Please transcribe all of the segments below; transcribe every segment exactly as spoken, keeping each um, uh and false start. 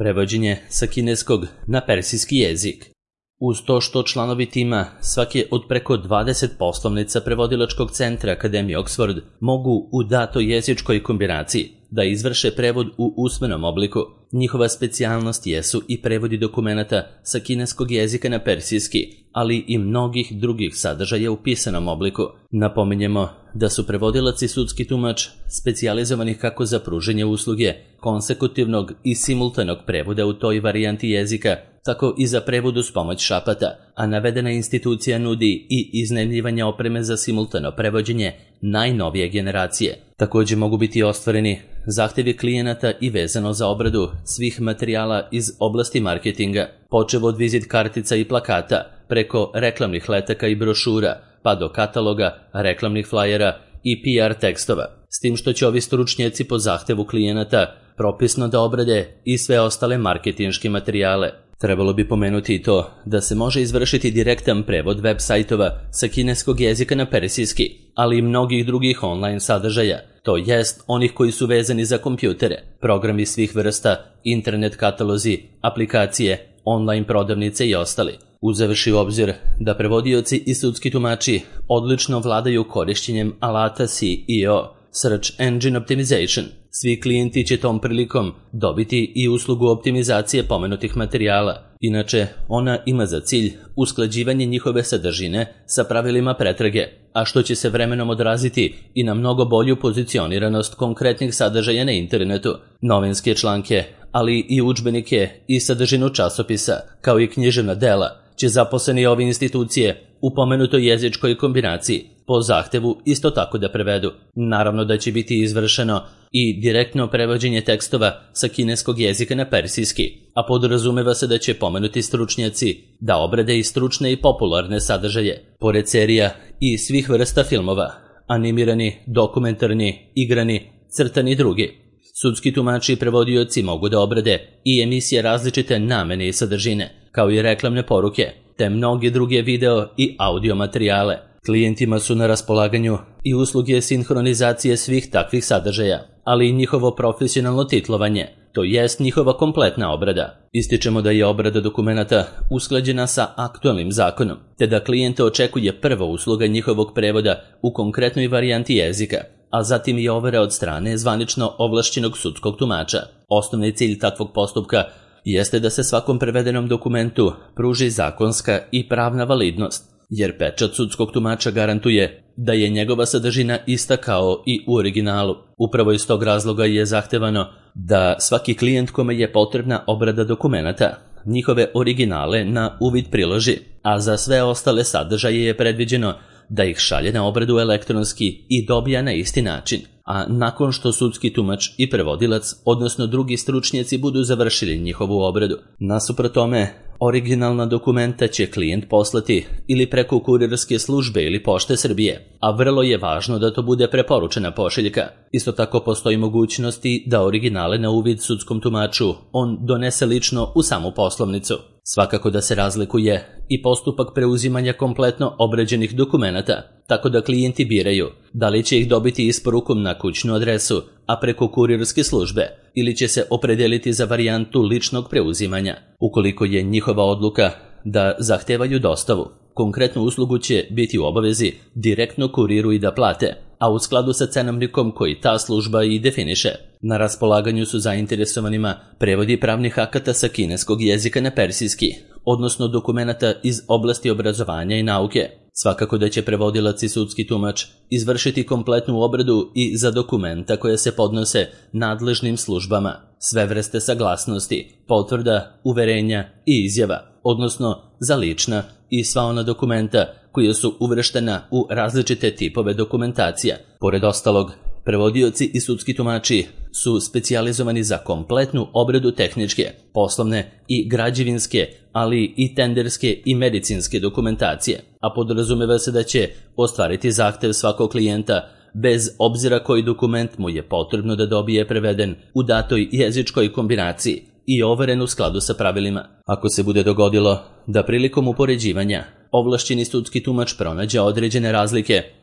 prevođenje sa kineskog na persijski jezik. Uz to što članovi tima svake od preko dvadeset poslovnica prevodilačkog centra Akademije Oxford mogu u datoj jezičkoj kombinaciji da izvrše prevod u usmenom obliku, njihova specijalnost jesu i prevodi dokumenata sa kineskog jezika na persijski, ali i mnogih drugih sadržaja u pisanom obliku. Napominjemo da su prevodilac i sudski tumač specijalizovani kako za pruženje usluge konsekutivnog i simultanog prevoda u toj varijanti jezika, tako i za prevod uz pomoć šapata, a navedena institucija nudi i iznajmljivanje opreme za simultano prevođenje najnovije generacije. Također mogu biti ostvareni zahtjevi klijenata i vezano za obradu svih materijala iz oblasti marketinga, počev od vizit kartica i plakata, preko reklamnih letaka i brošura, pa do kataloga, reklamnih flajera i P R tekstova, s tim što će ovi stručnjaci po zahtjevu klijenata propisno da obrade i sve ostale marketinške materijale. Trebalo bi pomenuti i to da se može izvršiti direktan prevod web sajtova sa kineskog jezika na persijski, ali i mnogih drugih online sadržaja, to jest onih koji su vezani za kompjutere, programi svih vrsta, internet katalozi, aplikacije, online prodavnice i ostali. Uzevši u obzir da prevodioci i sudski tumači odlično vladaju korišćenjem alata S E O, Search Engine Optimization, svi klijenti će tom prilikom dobiti i uslugu optimizacije pomenutih materijala. Inače, ona ima za cilj usklađivanje njihove sadržine sa pravilima pretrage, a što će se vremenom odraziti i na mnogo bolju pozicioniranost konkretnih sadržaja na internetu, novinske članke, ali i udžbenike i sadržinu časopisa, kao i književna dela, će zaposleni ove institucije u pomenutoj jezičkoj kombinaciji po zahtevu isto tako da prevedu. Naravno da će biti izvršeno i direktno prevođenje tekstova sa kineskog jezika na persijski, a podrazumeva se da će pomenuti stručnjaci da obrade i stručne i popularne sadržaje, pored serija i svih vrsta filmova, animirani, dokumentarni, igrani, crtani i drugi. Sudski tumači i prevodioci mogu da obrade i emisije različite namene i sadržine, kao i reklamne poruke, te mnoge druge video i audio materijale. Klijentima su na raspolaganju i usluge sinhronizacije svih takvih sadržaja, ali i njihovo profesionalno titlovanje, to jest njihova kompletna obrada. Ističemo da je obrada dokumenata usklađena sa aktualnim zakonom, te da klijente očekuje prva usluga njihovog prevoda u konkretnoj varijanti jezika, a zatim i overa od strane zvanično ovlašćenog sudskog tumača. Osnovni cilj takvog postupka jeste da se svakom prevedenom dokumentu pruži zakonska i pravna validnost, jer pečat sudskog tumača garantuje da je njegova sadržina ista kao i u originalu. Upravo iz tog razloga je zahtevano da svaki klijent kome je potrebna obrada dokumenata njihove originale na uvid priloži, a za sve ostale sadržaje je predviđeno da ih šalje na obradu elektronski i dobija na isti način, a nakon što sudski tumač i prevodilac, odnosno drugi stručnjaci budu završili njihovu obradu. Nasuprot tome, originalna dokumenta će klijent poslati ili preko kurirske službe ili Pošte Srbije, a vrlo je važno da to bude preporučena pošiljka. Isto tako postoji mogućnosti da originale na uvid sudskom tumaču on donese lično u samu poslovnicu. Svakako da se razlikuje i postupak preuzimanja kompletno obrađenih dokumenata, tako da klijenti biraju da li će ih dobiti isporukom na kućnu adresu, a preko kurirske službe, ili će se opredeliti za varijantu ličnog preuzimanja. Ukoliko je njihova odluka da zahtevaju dostavu, konkretnu uslugu će biti u obavezi direktno kuriru i da plate, a u skladu sa cenovnikom koji ta služba i definiše. Na raspolaganju su zainteresovanima prevodi pravnih akata sa kineskog jezika na persijski, odnosno dokumenata iz oblasti obrazovanja i nauke. Svakako da će prevodilac i sudski tumač izvršiti kompletnu obradu i za dokumenta koje se podnose nadležnim službama, sve vrste saglasnosti, potvrda, uverenja i izjava, odnosno za lična i sva ona dokumenta koja su uvrštena u različite tipove dokumentacija. Pored ostalog, prevodioci i sudski tumači su specijalizovani za kompletnu obradu tehničke, poslovne i građevinske, ali i tenderske i medicinske dokumentacije, a podrazumeva se da će ostvariti zahtev svakog klijenta bez obzira koji dokument mu je potrebno da dobije preveden u datoj jezičkoj kombinaciji i overen u skladu sa pravilima. Ako se bude dogodilo da prilikom upoređivanja ovlašćeni sudski tumač pronađe određene razlike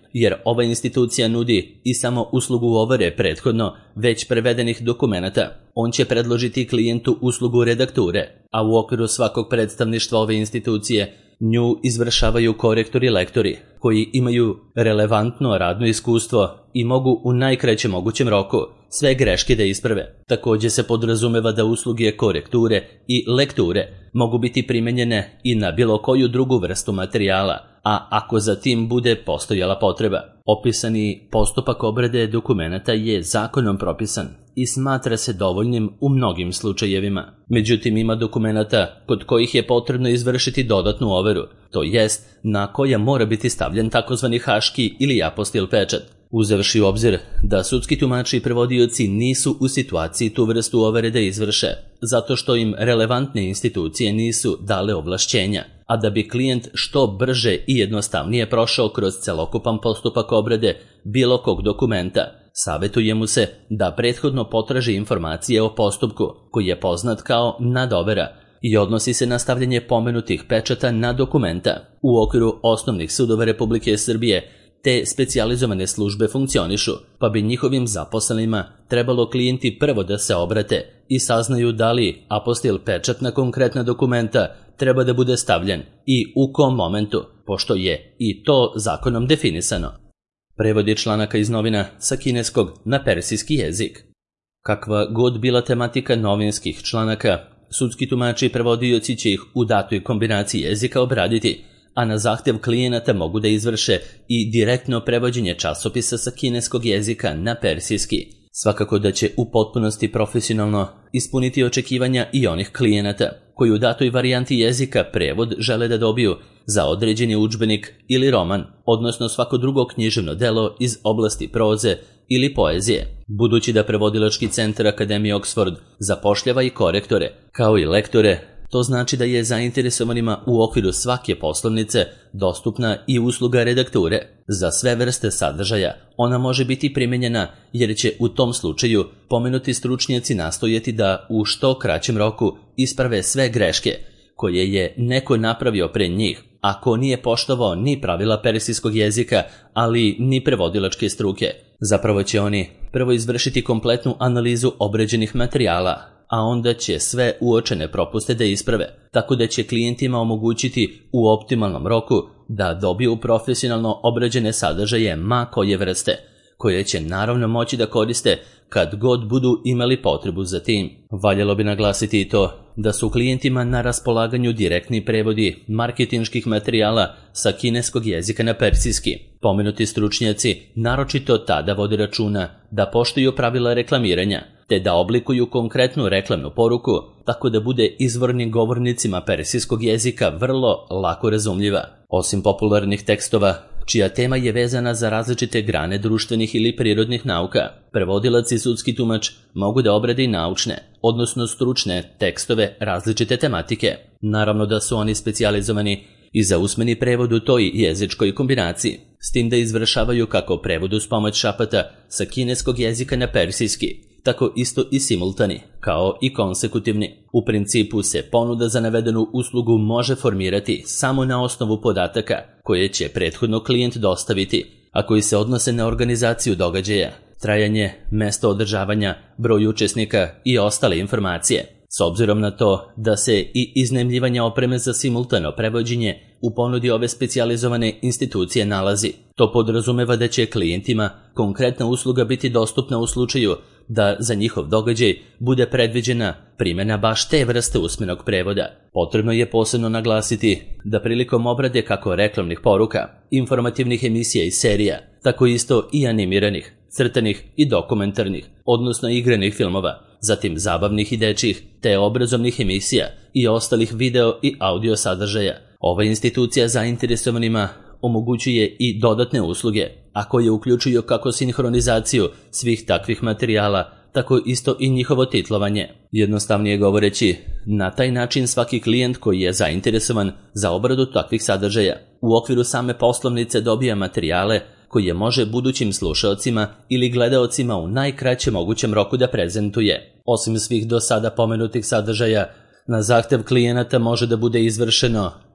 jer ova institucija nudi i samo uslugu overe prethodno već prevedenih dokumenata. On će predložiti klijentu uslugu redakture, a u okviru svakog predstavništva ove institucije nju izvršavaju korektori i lektori, koji imaju relevantno radno iskustvo i mogu u najkraćem mogućem roku sve greške da isprave. Također se podrazumeva da usluge korekture i lekture mogu biti primenjene i na bilo koju drugu vrstu materijala, a ako za tim bude postojala potreba. Opisani postupak obrade dokumenata je zakonom propisan i smatra se dovoljnim u mnogim slučajevima. Međutim, ima dokumenata kod kojih je potrebno izvršiti dodatnu overu, to jest na koja mora biti stavljen takozvani haški ili apostil pečat. Uzevši u obzir da sudski tumači i prevodioci nisu u situaciji tu vrstu overe da izvrše, zato što im relevantne institucije nisu dale ovlašćenja, a da bi klijent što brže i jednostavnije prošao kroz celokupan postupak obrade bilo kog dokumenta, savjetuje mu se da prethodno potraži informacije o postupku, koji je poznat kao nadovera i odnosi se na stavljanje pomenutih pečata na dokumenta. U okviru osnovnih sudova Republike Srbije te specijalizovane službe funkcionišu, pa bi njihovim zaposlenima trebalo klijenti prvo da se obrate i saznaju da li apostil pečat na konkretna dokumenta treba da bude stavljen i u kom momentu, pošto je i to zakonom definisano. Prevodi članaka iz novina sa kineskog na persijski jezik. Kakva god bila tematika novinskih članaka, sudski tumači i prevodioci će ih u datoj kombinaciji jezika obraditi, a na zahtjev klijenata mogu da izvrše i direktno prevođenje časopisa sa kineskog jezika na persijski. Svakako da će u potpunosti profesionalno ispuniti očekivanja i onih klijenata koji u datoj varijanti jezika prevod žele da dobiju za određeni udžbenik ili roman, odnosno svako drugo književno delo iz oblasti proze ili poezije. Budući da prevodilački centar Akademije Oxford zapošljava i korektore, kao i lektore, to znači da je zainteresovanima u okviru svake poslovnice dostupna i usluga redakture. Za sve vrste sadržaja ona može biti primenjena jer će u tom slučaju pomenuti stručnjaci nastojati da u što kraćem roku isprave sve greške koje je neko napravio pre njih, ako nije poštovao ni pravila persijskog jezika, ali ni prevodilačke struke. Zapravo će oni prvo izvršiti kompletnu analizu obrađenih materijala, a onda će sve uočene propuste da isprave, tako da će klijentima omogućiti u optimalnom roku da dobiju profesionalno obrađene sadržaje ma koje vrste, koje će naravno moći da koriste kad god budu imali potrebu za tim. Valjalo bi naglasiti i to da su klijentima na raspolaganju direktni prevodi marketinških materijala sa kineskog jezika na persijski. Pomenuti stručnjaci naročito tada vode računa da poštuju pravila reklamiranja, te da oblikuju konkretnu reklamnu poruku tako da bude izvornim govornicima persijskog jezika vrlo lako razumljiva. Osim popularnih tekstova, čija tema je vezana za različite grane društvenih ili prirodnih nauka, prevodilac i sudski tumač mogu da obrade i naučne, odnosno stručne tekstove različite tematike. Naravno da su oni specijalizovani i za usmeni prevod u toj jezičkoj kombinaciji, s tim da izvršavaju kako prevod uz pomoć šapata sa kineskog jezika na persijski, tako isto i simultani, kao i konsekutivni. U principu se ponuda za navedenu uslugu može formirati samo na osnovu podataka koje će prethodno klijent dostaviti, a koji se odnose na organizaciju događaja, trajanje, mesto održavanja, broj učesnika i ostale informacije. S obzirom na to da se i iznajmljivanje opreme za simultano prevođenje u ponudi ove specijalizovane institucije nalazi, to podrazumeva da će klijentima konkretna usluga biti dostupna u slučaju da za njihov događaj bude predviđena primjena baš te vrste usmenog prevoda. Potrebno je posebno naglasiti da prilikom obrade kako reklamnih poruka, informativnih emisija i serija, tako isto i animiranih, crtanih i dokumentarnih, odnosno igranih filmova, zatim zabavnih i dečjih, te obrazovnih emisija i ostalih video i audio sadržaja, ova institucija zainteresovanima omogućuje i dodatne usluge, a koje uključuju kako sinhronizaciju svih takvih materijala, tako isto i njihovo titlovanje. Jednostavnije govoreći, na taj način svaki klijent koji je zainteresovan za obradu takvih sadržaja u okviru same poslovnice dobija materijale koje može budućim slušaocima ili gledaocima u najkraćem mogućem roku da prezentuje. Osim svih do sada pomenutih sadržaja, na zahtev klijenata može da bude izvršeno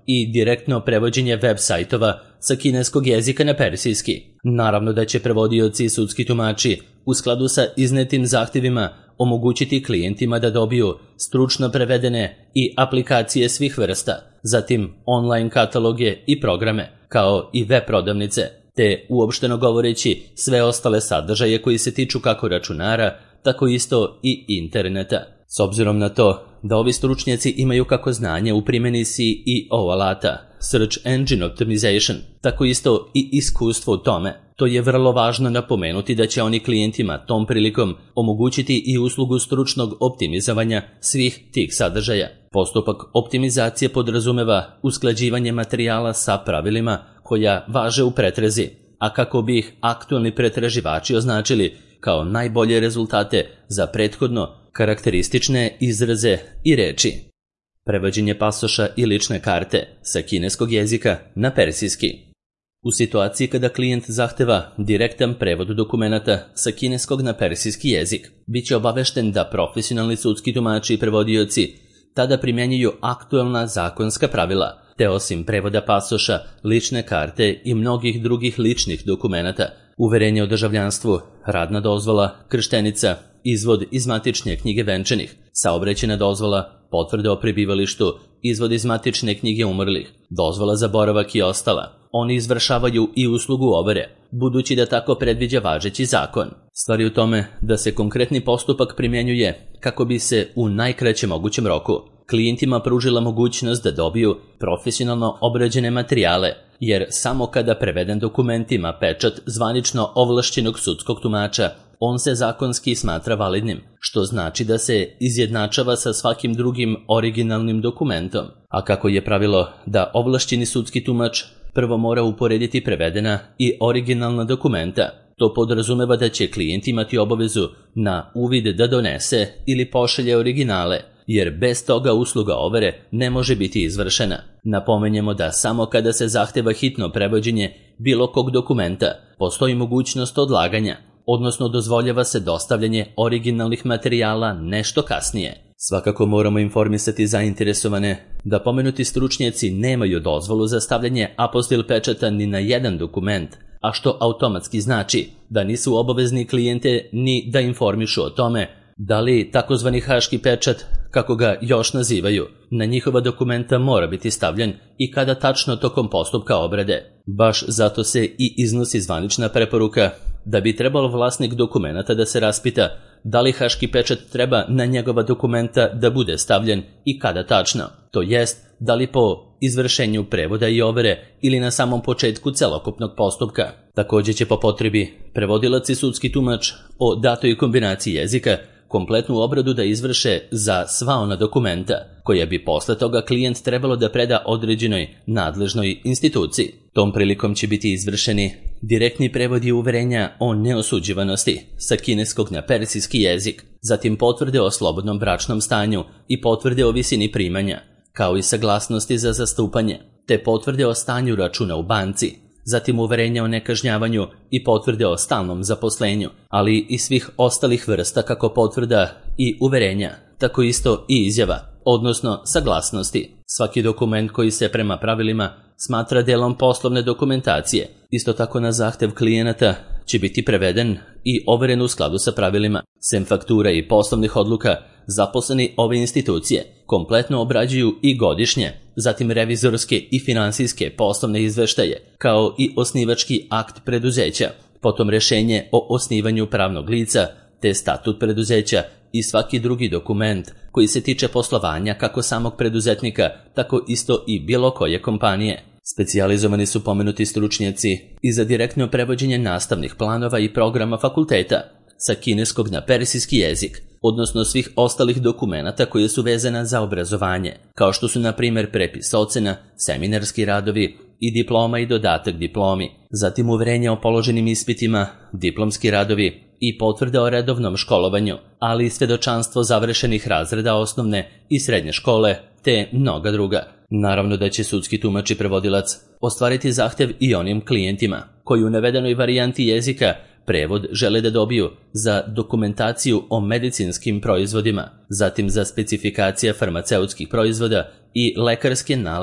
i direktno prevođenje web sajtova sa kineskog jezika na persijski. Naravno da će prevodioci i sudski tumači u skladu sa iznetim zahtjevima omogućiti klijentima da dobiju stručno prevedene i aplikacije svih vrsta, zatim online kataloge i programe, kao i web prodavnice, te uopšteno govoreći sve ostale sadržaje koji se tiču kako računara, tako isto i interneta. S obzirom na to da ovi stručnjaci imaju kako znanje u primjeni C E O alata, Search Engine Optimization, tako isto i iskustvo u tome, to je vrlo važno napomenuti da će oni klijentima tom prilikom omogućiti i uslugu stručnog optimizovanja svih tih sadržaja. Postupak optimizacije podrazumeva usklađivanje materijala sa pravilima koja važe u pretrazi, a kako bi ih aktualni pretraživači označili kao najbolje rezultate za prethodno karakteristične izraze i reči. Prevođenje pasoša i lične karte sa kineskog jezika na persijski. U situaciji kada klijent zahteva direktan prevod dokumenata sa kineskog na persijski jezik, bit će obavešten da profesionalni sudski tumači i prevodioci tada primjenjuju aktualna zakonska pravila, te osim prevoda pasoša, lične karte i mnogih drugih ličnih dokumenata, uverenje o državljanstvu, radna dozvola, krštenica, izvod iz matične knjige venčanih, saobraćajna dozvola, potvrde o prebivalištu, izvod iz matične knjige umrlih, dozvola za boravak i ostala. Oni izvršavaju i uslugu overe, budući da tako predviđa važeći zakon. Stvar je u tome da se konkretni postupak primjenjuje kako bi se u najkraćem mogućem roku klijentima pružila mogućnost da dobiju profesionalno obrađene materijale, jer samo kada preveden dokument ima pečat zvanično ovlašćenog sudskog tumača, on se zakonski smatra validnim, što znači da se izjednačava sa svakim drugim originalnim dokumentom. A kako je pravilo da ovlašćeni sudski tumač prvo mora uporediti prevedena i originalna dokumenta, to podrazumeva da će klijent imati obavezu na uvid da donese ili pošalje originale, jer bez toga usluga overe ne može biti izvršena. Napomenjemo da samo kada se zahteva hitno prevođenje bilo kog dokumenta, postoji mogućnost odlaganja, odnosno dozvoljava se dostavljanje originalnih materijala nešto kasnije. Svakako moramo informisati zainteresovane da pomenuti stručnjaci nemaju dozvolu za stavljanje apostil pečata ni na jedan dokument, a što automatski znači da nisu obavezni klijente ni da informišu o tome da li takozvani haški pečat, kako ga još nazivaju, na njihova dokumenta mora biti stavljen i kada tačno tokom postupka obrade. Baš zato se i iznosi zvanična preporuka da bi trebalo vlasnik dokumenata da se raspita da li haški pečat treba na njegova dokumenta da bude stavljen i kada tačno, to jest da li po izvršenju prevoda i overe ili na samom početku celokupnog postupka. Također će po potrebi prevodilac i sudski tumač o datoj kombinaciji jezika kompletnu obradu da izvrše za sva ona dokumenta, koja bi posle toga klijent trebalo da preda određenoj nadležnoj instituciji. Tom prilikom će biti izvršeni direktni prevodi uverenja o neosuđivanosti sa kineskog na persijski jezik, zatim potvrde o slobodnom bračnom stanju i potvrde o visini primanja, kao i saglasnosti za zastupanje, te potvrde o stanju računa u banci, zatim uverenja o nekažnjavanju i potvrde o stalnom zaposlenju, ali i svih ostalih vrsta kako potvrda i uverenja, tako isto i izjava, odnosno saglasnosti. Svaki dokument koji se prema pravilima smatra delom poslovne dokumentacije, isto tako na zahtev klijenata, će biti preveden i overen u skladu sa pravilima. Sem faktura i poslovnih odluka, zaposleni ove institucije kompletno obrađuju i godišnje, zatim revizorske i finansijske poslovne izveštaje, kao i osnivački akt preduzeća, potom rješenje o osnivanju pravnog lica, te statut preduzeća i svaki drugi dokument koji se tiče poslovanja kako samog preduzetnika, tako isto i bilo koje kompanije. Specijalizovani su pomenuti stručnjaci i za direktno prevođenje nastavnih planova i programa fakulteta sa kineskog na persijski jezik, odnosno svih ostalih dokumenata koje su vezana za obrazovanje, kao što su na primjer prepis ocena, seminarski radovi i diploma i dodatak diplomi, zatim uverenja o položenim ispitima, diplomski radovi i potvrde o redovnom školovanju, ali i svedočanstvo završenih razreda osnovne i srednje škole, te mnoga druga. Naravno da će sudski tumač i prevodilac ostvariti zahtev i onim klijentima koji u navedenoj varijanti jezika prevod žele da dobiju za dokumentaciju o medicinskim proizvodima, zatim za specifikacije farmaceutskih proizvoda i lekarske nalaze,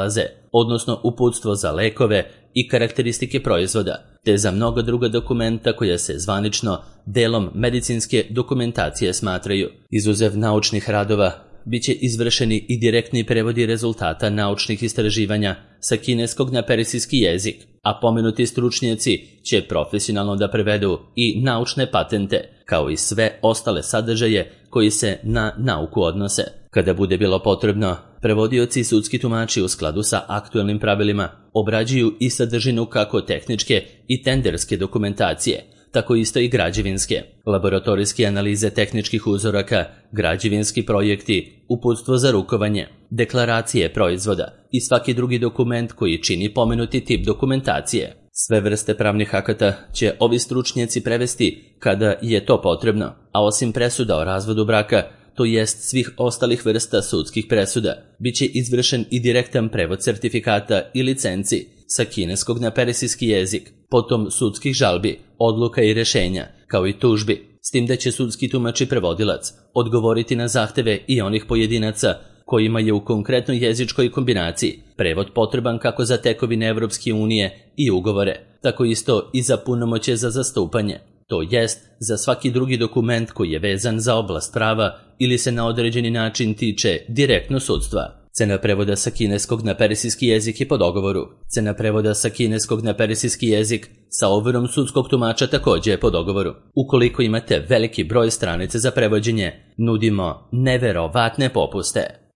odnosno uputstvo za lekove i karakteristike proizvoda, te za mnoga druga dokumenta koja se zvanično delom medicinske dokumentacije smatraju. Izuzev naučnih radova, biće izvršeni i direktni prevodi rezultata naučnih istraživanja sa kineskog na persijski jezik, a pomenuti stručnjaci će profesionalno da prevedu i naučne patente, kao i sve ostale sadržaje koji se na nauku odnose. Kada bude bilo potrebno, prevodioci i sudski tumači u skladu sa aktuelnim pravilima obrađuju i sadržinu kako tehničke i tenderske dokumentacije, tako isto i građevinske, laboratorijske analize tehničkih uzoraka, građevinski projekti, uputstvo za rukovanje, deklaracije proizvoda i svaki drugi dokument koji čini pomenuti tip dokumentacije. Sve vrste pravnih akata će ovi stručnjaci prevesti kada je to potrebno, a osim presuda o razvodu braka, to jest svih ostalih vrsta sudskih presuda, bit će izvršen i direktan prevod sertifikata i licenci sa kineskog na persijski jezik, potom sudskih žalbi, odluka i rešenja, kao i tužbi, s tim da će sudski tumač i prevodilac odgovoriti na zahteve i onih pojedinaca kojima je u konkretnoj jezičkoj kombinaciji prevod potreban kako za tekovine Evropske unije i ugovore, tako isto i za punomoćje za zastupanje, to jest za svaki drugi dokument koji je vezan za oblast prava ili se na određeni način tiče direktno sudstva. Cena prevoda sa kineskog na persijski jezik je po dogovoru. Cena prevoda sa kineskog na persijski jezik sa overom sudskog tumača također je po dogovoru. Ukoliko imate veliki broj stranice za prevođenje, nudimo neverovatne popuste.